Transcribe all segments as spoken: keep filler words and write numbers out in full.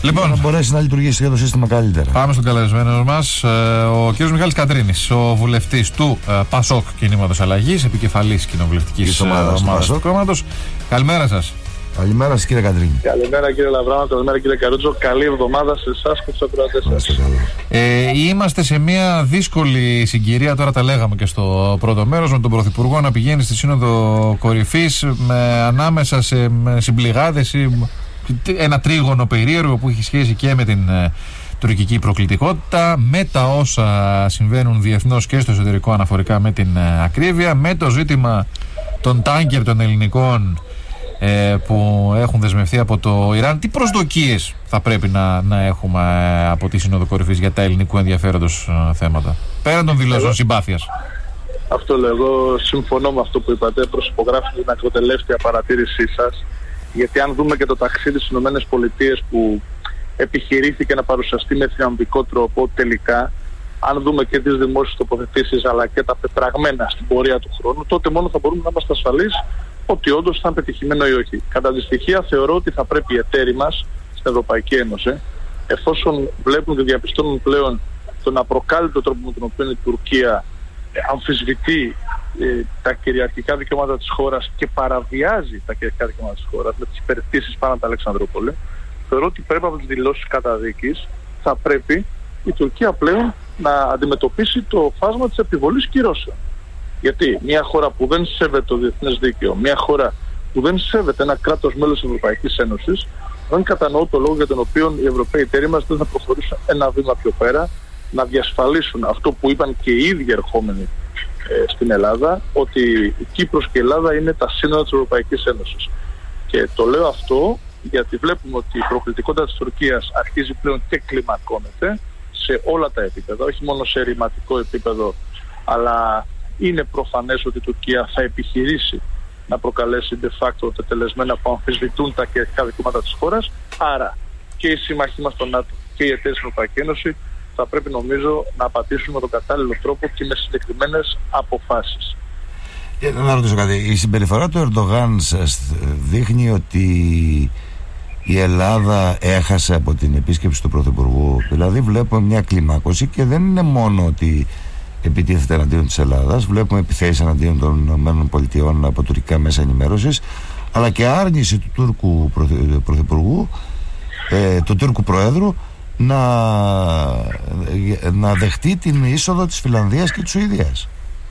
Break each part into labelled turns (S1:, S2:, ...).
S1: Λοιπόν,
S2: να μπορέσει να λειτουργήσει το σύστημα καλύτερα.
S1: Πάμε στον καλεσμένο μας, ο κ. Μιχάλης Κατρίνης, ο βουλευτής του ΠΑΣΟΚ Κινήματος Αλλαγής, επικεφαλής κοινοβουλευτικής ομάδας του κόμματος. Καλημέρα σας.
S2: Καλημέρα σας, κύριε Κατρίνη.
S3: Καλημέρα, κύριε Λαβράνο, καλημέρα, κύριε Καρούτσο. Καλή εβδομάδα σε εσάς και στους ακροατές σας.
S1: Ε, είμαστε σε μια δύσκολη συγκυρία, τώρα τα λέγαμε και στο πρώτο μέρος, με τον Πρωθυπουργό να πηγαίνει στη Σύνοδο Κορυφής με, ανάμεσα σε συμπληγάδες ή ένα τρίγωνο περίεργο που έχει σχέση και με την ε, τουρκική προκλητικότητα, με τα όσα συμβαίνουν διεθνώς και στο εσωτερικό αναφορικά με την ε, ακρίβεια, με το ζήτημα των τάνκερ των ελληνικών ε, που έχουν δεσμευτεί από το Ιράν. Τι προσδοκίες θα πρέπει να, να έχουμε ε, από τη Σύνοδο Κορυφής για τα ελληνικού ενδιαφέροντος ε, θέματα, πέραν των δηλώσεων συμπάθειας?
S3: Αυτό λέω, εγώ συμφωνώ με αυτό που είπατε, προσυπογράφω την ακροτελεύτια παρατήρησή σας. Γιατί αν δούμε και το ταξίδι στις ΗΠΑ που επιχειρήθηκε να παρουσιαστεί με θριαμβικό τρόπο, τελικά, αν δούμε και τις δημόσιες τοποθετήσεις αλλά και τα πετραγμένα στην πορεία του χρόνου, τότε μόνο θα μπορούμε να είμαστε ασφαλείς ότι όντως θα είναι πετυχημένο ή όχι. Κατά τη στοιχεία, θεωρώ ότι θα πρέπει οι εταίροι μας στην Ευρωπαϊκή Ένωση, εφόσον βλέπουν και διαπιστώνουν πλέον τον απροκάλυπτο τρόπο με τον οποίο η Τουρκία αμφισβητεί ε, τα κυριαρχικά δικαιώματα της χώρας και παραβιάζει τα κυριαρχικά δικαιώματα της χώρας με τις υπερπτήσεις πάνω από τα Αλεξανδρούπολη, θεωρώ ότι πρέπει από τις δηλώσεις καταδίκης θα πρέπει η Τουρκία πλέον να αντιμετωπίσει το φάσμα της επιβολής κυρώσεων. Γιατί μια χώρα που δεν σέβεται το διεθνές δίκαιο, μια χώρα που δεν σέβεται ένα κράτος μέλος της Ευρωπαϊκής Ένωσης, δεν κατανοώ το λόγο για τον οποίο οι Ευρωπαίοι εταίροι μας δεν θα προχωρήσουν ένα βήμα πιο πέρα, να διασφαλίσουν αυτό που είπαν και οι ίδιοι ερχόμενοι ε, στην Ελλάδα, ότι η Κύπρος και η Ελλάδα είναι τα σύνορα της Ευρωπαϊκής Ένωσης. Και το λέω αυτό γιατί βλέπουμε ότι η προκλητικότητα της Τουρκίας αρχίζει πλέον και κλιμακώνεται σε όλα τα επίπεδα, όχι μόνο σε ρηματικό επίπεδο, αλλά είναι προφανές ότι η Τουρκία θα επιχειρήσει να προκαλέσει de facto τετελεσμένα που αμφισβητούν τα κυριαρχικά δικαιώματα της χώρας. Άρα και οι σύμμαχοί μας στο ΝΑΤΟ και οι εταίροι στην Ευρωπαϊκή Ένωση θα πρέπει, νομίζω, να απαντήσουν με τον κατάλληλο τρόπο και με συγκεκριμένες αποφάσεις.
S2: Ε, να ρωτήσω κάτι. Η συμπεριφορά του Ερντογάν δείχνει ότι η Ελλάδα έχασε από την επίσκεψη του Πρωθυπουργού? Δηλαδή βλέπουμε μια κλιμάκωση και δεν είναι μόνο ότι επιτίθεται εναντίον της Ελλάδας, βλέπουμε επιθέσεις εναντίον των ΗΠΑ από τουρκικά μέσα ενημέρωσης, αλλά και άρνηση του Τούρκου Πρωθυπουργού, ε, του Τούρκου Προέδρου, να, να δεχτεί την είσοδο της Φιλανδίας και της Σουηδίας.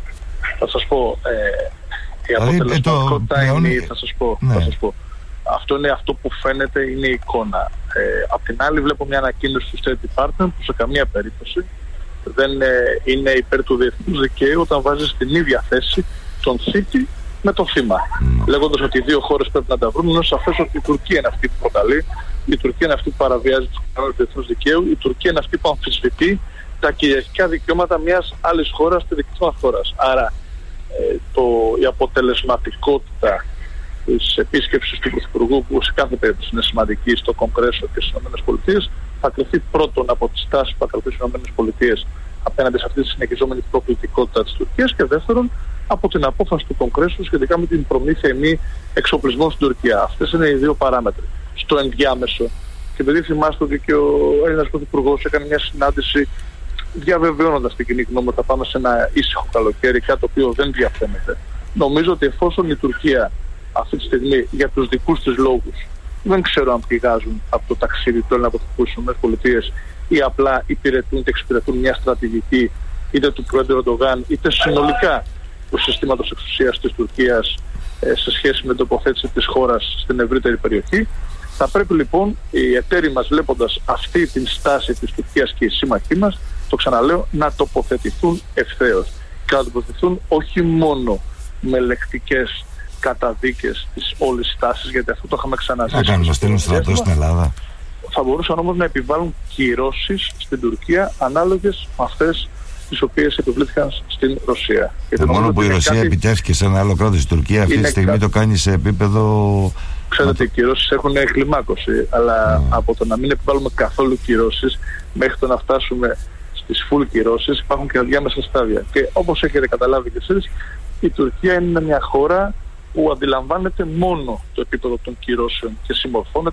S3: Θα σας πω, ε, η αποτελεσματικότητα ε, είναι, θα σας πω, ναι. θα σας πω. Αυτό είναι αυτό που φαίνεται, είναι η εικόνα. Ε, απ' την άλλη βλέπω μια ανακοίνωση του State Department που σε καμία περίπτωση δεν ε, είναι υπέρ του διεθνούς δικαίου όταν βάζει στην ίδια θέση τον θήτη με το θύμα. Mm. Λέγοντας ότι οι δύο χώρες πρέπει να τα βρουν, είναι σαφές ότι η Τουρκία είναι αυτή που προκαλεί, η Τουρκία είναι αυτή που παραβιάζει τους κανόνες του διεθνούς δικαίου, η Τουρκία είναι αυτή που αμφισβητεί τα κυριαρχικά δικαιώματα μιας άλλης χώρας στη δική μας χώρα. Άρα ε, το, η αποτελεσματικότητα της επίσκεψης του Πρωθυπουργού, που σε κάθε περίπτωση είναι σημαντική στο Κογκρέσο και στις ΗΠΑ, θα κρυφθεί πρώτον από τις τάσεις που θα κρατήσουν οι ΗΠΑ απέναντι σε αυτή τη συνεχιζόμενη προκλητικότητα της Τουρκίας και δεύτερον από την απόφαση του Κογκρέσου σχετικά με την προμήθεια ή μη εξοπλισμών στην Τουρκία. Αυτές είναι οι δύο παράμετροι. Στο ενδιάμεσο, και επειδή θυμάστε ότι και ο Έλληνας Πρωθυπουργός έκανε μια συνάντηση διαβεβαιώνοντας την κοινή γνώμη ότι θα πάμε σε ένα ήσυχο καλοκαίρι, κάτι το οποίο δεν διαφαίνεται. Νομίζω ότι εφόσον η Τουρκία αυτή τη στιγμή για τους δικούς της λόγους δεν ξέρω αν πηγάζουν από το ταξίδι του Έλληνα Πρωθυπουργού στις ΗΠΑ ή απλά υπηρετούν και εξυπηρετούν μια στρατηγική είτε του Πρόεδρου Ερντογάν είτε συνολικά του συστήματος εξουσίας της Τουρκίας ε, σε σχέση με την τοποθέτηση της χώρας στην ευρύτερη περιοχή. Θα πρέπει λοιπόν οι εταίροι μας, βλέποντας αυτή την στάση της Τουρκίας και οι σύμμαχοί μας, το ξαναλέω, να τοποθετηθούν ευθέως και να τοποθετηθούν όχι μόνο με λεκτικές καταδίκες της όλης τάσης, γιατί αυτό το είχαμε ξαναζήσει.
S2: Να κάνουν να στείλουν στρατό στην Ελλάδα.
S3: Θα μπορούσαν όμως να επιβάλλουν κυρώσεις στην Τουρκία ανάλογες με αυτές τις οποίες επιβλήθηκαν στην Ρωσία.
S2: Το μόνο που η Ρωσία κάτι... επιτέθηκε σε ένα άλλο κράτος, η Τουρκία αυτή τη στιγμή κάτι... το κάνει σε επίπεδο...
S3: Ξέρετε, οι κυρώσεις έχουν κλιμάκωση, αλλά mm. από το να μην επιβάλλουμε καθόλου κυρώσεις μέχρι το να φτάσουμε στις full κυρώσεις υπάρχουν και διάμεσα στάδια. Και όπως έχετε καταλάβει και εσείς, η Τουρκία είναι μια χώρα που αντιλαμβάνεται μόνο το επίπεδο των κυρώσεων και συμμορφώνεται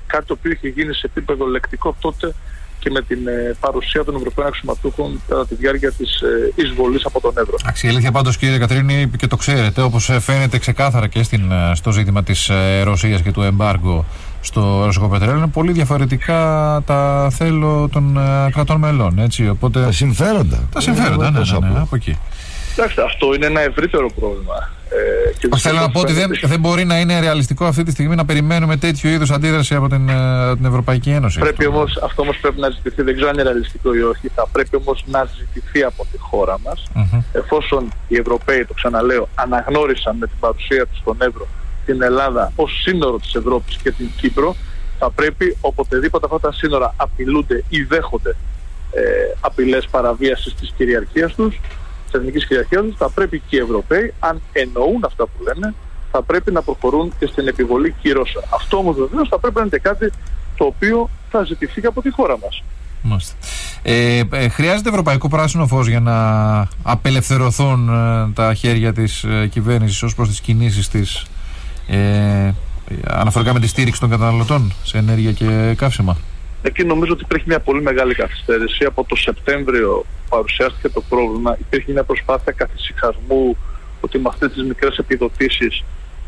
S3: κάτι το οποίο είχε γίνει σε επίπεδο λεκτικό τότε και με την ε, παρουσία των Ευρωπαίων αξιωματούχων κατά τη διάρκεια της ε, εισβολής από τον Εύρο.
S1: Η αλήθεια πάντως, κύριε Κατρίνη, και το ξέρετε, όπως φαίνεται ξεκάθαρα και στην, στο ζήτημα της ε, Ρωσίας και του εμπάργκο στο ρωσικό πετρέλαιο, είναι πολύ διαφορετικά τα θέλω των ε, κρατών μελών. Έτσι, οπότε...
S2: Τα συμφέροντα.
S1: Τα συμφέροντα, ναι, ναι, ναι, ναι, από εκεί.
S3: Εντάξει, αυτό είναι ένα ευρύτερο πρόβλημα.
S1: Ε, και θέλω να πω ότι δεν, δεν μπορεί να είναι ρεαλιστικό αυτή τη στιγμή να περιμένουμε τέτοιου είδους αντίδραση από την, την Ευρωπαϊκή Ένωση.
S3: Πρέπει όμως, αυτό όμως πρέπει να ζητηθεί, δεν ξέρω αν είναι ρεαλιστικό ή όχι, θα πρέπει όμως να ζητηθεί από τη χώρα μας, mm-hmm. εφόσον οι Ευρωπαίοι, το ξαναλέω, αναγνώρισαν με την παρουσία τους στον Εύρο την Ελλάδα ως σύνορο της Ευρώπης και την Κύπρο, θα πρέπει οποτεδήποτε αυτά τα σύνορα απειλούνται ή δέχονται ε, απειλές παραβίασης της κυριαρχίας τους, της εθνικής κυριαρχίας τους, θα πρέπει και οι Ευρωπαίοι, αν εννοούν αυτά που λένε, θα πρέπει να προχωρούν και στην επιβολή κυρώσεων. Αυτό όμως βεβαίως θα πρέπει να είναι κάτι το οποίο θα ζητηθεί και από τη χώρα μας.
S1: Ε, ε, χρειάζεται ευρωπαϊκό πράσινο φως για να απελευθερωθούν ε, τα χέρια της ε, κυβέρνησης ως προς τις κινήσεις της ε, αναφορικά με τη στήριξη των καταναλωτών σε ενέργεια και καύσιμα?
S3: Εκεί νομίζω ότι υπήρχε μια πολύ μεγάλη καθυστέρηση. Από το Σεπτέμβριο παρουσιάστηκε το πρόβλημα. Υπήρχε μια προσπάθεια καθησυχασμού ότι με αυτές τις μικρές επιδοτήσεις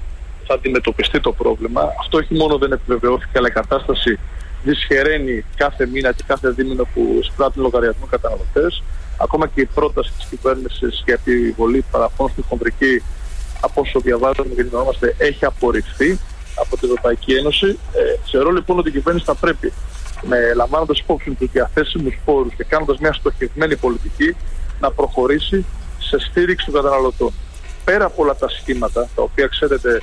S3: θα αντιμετωπιστεί το πρόβλημα. Αυτό όχι μόνο δεν επιβεβαιώθηκε, αλλά η κατάσταση δυσχεραίνει κάθε μήνα και κάθε δίμηνο που εισπράττουν λογαριασμού καταναλωτές. Ακόμα και η πρόταση της κυβέρνησης για επιβολή παραπώνων στην χονδρική, από όσο διαβάζουμε και ενημερωνόμαστε, έχει απορριφθεί από την Ευρωπαϊκή Ένωση. Ε, θεωρώ λοιπόν ότι η κυβέρνηση θα πρέπει, με λαμβάνοντας υπόψη τους διαθέσιμους πόρους και κάνοντας μια στοχευμένη πολιτική, να προχωρήσει σε στήριξη των καταναλωτών. Πέρα από όλα τα σχήματα, τα οποία ξέρετε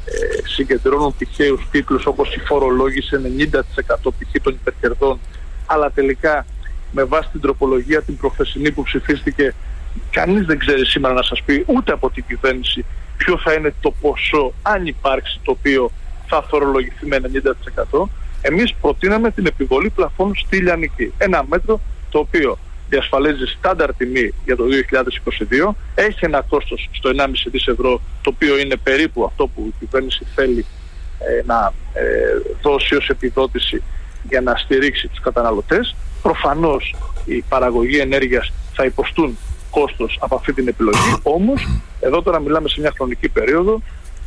S3: ε, συγκεντρώνουν τυχαίους τίτλους όπως η φορολόγηση ενενήντα τοις εκατό π.χ. των υπερκερδών, αλλά τελικά με βάση την τροπολογία την προχθεσινή που ψηφίστηκε, κανείς δεν ξέρει σήμερα να σας πει, ούτε από την κυβέρνηση, ποιο θα είναι το ποσό, αν υπάρξει, το οποίο θα φορολογηθεί με ενενήντα τοις εκατό. Εμείς προτείναμε την επιβολή πλαφών στη λιανική. Ένα μέτρο το οποίο διασφαλίζει στάνταρ τιμή για το δύο χιλιάδες είκοσι δύο, έχει ένα κόστος στο ενάμιση δισεκατομμύρια ευρώ, το οποίο είναι περίπου αυτό που η κυβέρνηση θέλει ε, να ε, δώσει ως επιδότηση για να στηρίξει τους καταναλωτές. Προφανώς η παραγωγή ενέργειας θα υποστούν κόστος από αυτή την επιλογή, όμως εδώ τώρα μιλάμε σε μια χρονική περίοδο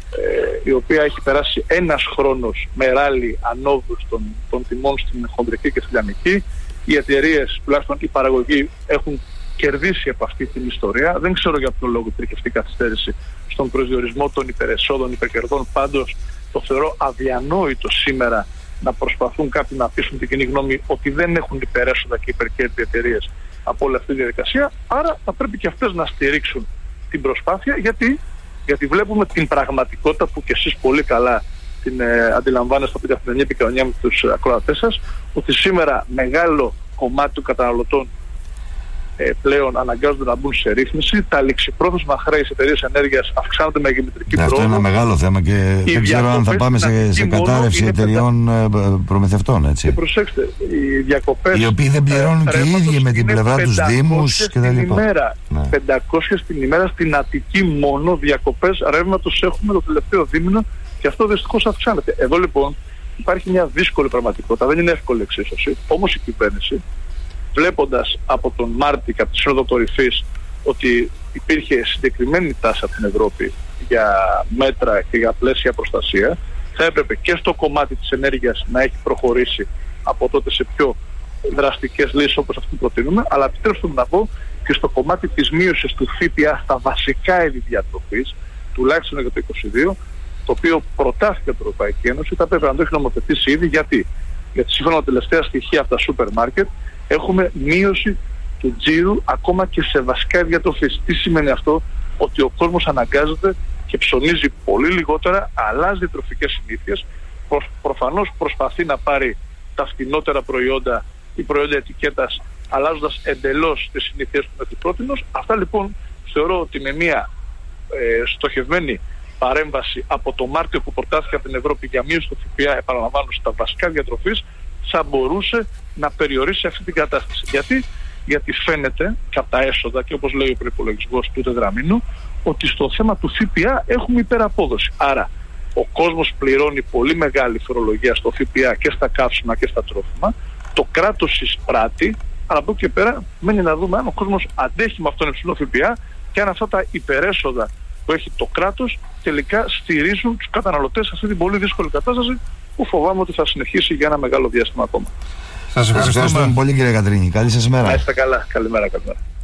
S3: ε, η οποία έχει περάσει ένας χρόνος με ράλι ανόδου των, των τιμών στην χονδρική και στη λιανική. Οι εταιρείες, τουλάχιστον οι παραγωγοί, έχουν κερδίσει από αυτή την ιστορία. Δεν ξέρω για ποιο λόγο υπήρχε αυτή η καθυστέρηση στον προσδιορισμό των υπερεσόδων, υπερκερδών. Πάντως το θεωρώ αδιανόητο σήμερα να προσπαθούν κάποιοι να πείσουν την κοινή γνώμη ότι δεν έχουν υπερέσοδα και υπερκέρδη εταιρείες από όλη αυτή τη διαδικασία. Άρα θα πρέπει και αυτές να στηρίξουν την προσπάθεια. Γιατί, γιατί βλέπουμε την πραγματικότητα που και εσείς πολύ καλά την ε, αντιλαμβάνεστε από την καθημερινή επικοινωνία με τους ακροατές σας, ότι σήμερα μεγάλο κομμάτι των καταναλωτών ε, πλέον αναγκάζονται να μπουν σε ρύθμιση. Τα ληξιπρόθεσμα χρέη σε εταιρείες ενέργειας αυξάνονται με γεωμετρική πρόοδο.
S2: Αυτό είναι ένα μεγάλο θέμα και οι δεν ξέρω αν θα πάμε σε, σε κατάρρευση εταιρεών πεντα... προμηθευτών. Έτσι.
S3: Και προσέξτε, οι διακοπές,
S2: οι οποίοι δεν πληρώνουν και οι ίδιοι με την πλευρά τους δήμους και τα λοιπά.
S3: Ναι. πεντακόσιες την ημέρα στην Αττική μόνο διακοπές ρεύματος έχουμε το τελευταίο δίμηνο. Και αυτό δυστυχώς αυξάνεται. Εδώ λοιπόν υπάρχει μια δύσκολη πραγματικότητα, δεν είναι εύκολη εξίσωση. Όμως η κυβέρνηση, βλέποντας από τον Μάρτιο και από τη Σύνοδο Κορυφής ότι υπήρχε συγκεκριμένη τάση από την Ευρώπη για μέτρα και για πλαίσια προστασία, θα έπρεπε και στο κομμάτι της ενέργειας να έχει προχωρήσει από τότε σε πιο δραστικές λύσεις όπως αυτή που προτείνουμε, αλλά επιτρέψτε μου να πω και στο κομμάτι της μείωσης του ΦΠΑ στα βασικά είδη διατροφής, τουλάχιστον για το είκοσι δύο, το οποίο προτάθηκε από την Ευρωπαϊκή Ένωση, θα πρέπει να το έχει νομοθετήσει ήδη. Γιατί, Γιατί σύμφωνα με τα τελευταία στοιχεία από τα σούπερ μάρκετ έχουμε μείωση του τζίρου ακόμα και σε βασικά διατροφής. Τι σημαίνει αυτό? Ότι ο κόσμος αναγκάζεται και ψωνίζει πολύ λιγότερα, αλλάζει διατροφικές συνήθειες, προ, προφανώς προσπαθεί να πάρει τα φτηνότερα προϊόντα ή προϊόντα ετικέτας, αλλάζοντας εντελώς τις συνήθειες του μέχρι πρότινος. Αυτά λοιπόν θεωρώ ότι με μια ε, στοχευμένη παρέμβαση από το Μάρτιο που προτάθηκε από την Ευρώπη για μείωση του ΦΠΑ, επαναλαμβάνω, στα βασικά διατροφής, θα μπορούσε να περιορίσει αυτή την κατάσταση. Γιατί, Γιατί φαίνεται κατά τα έσοδα και όπως λέει ο προϋπολογισμός του τετραμήνου, ότι στο θέμα του ΦΠΑ έχουμε υπεραπόδοση. Άρα ο κόσμος πληρώνει πολύ μεγάλη φορολογία στο ΦΠΑ και στα καύσιμα και στα τρόφιμα, το κράτος εισπράττει, αλλά από εκεί και πέρα μένει να δούμε αν ο κόσμος αντέχει με αυτόν τον υψηλό ΦΠΑ και αν αυτά τα υπερέσοδα που έχει το κράτος τελικά στηρίζουν τους καταναλωτές σε αυτή την πολύ δύσκολη κατάσταση που φοβάμαι ότι θα συνεχίσει για ένα μεγάλο διάστημα ακόμα.
S2: Σας ευχαριστούμε πολύ, κύριε Κατρίνη. Καλή σας μέρα.
S3: Να είστε καλά. Καλημέρα, καλημέρα.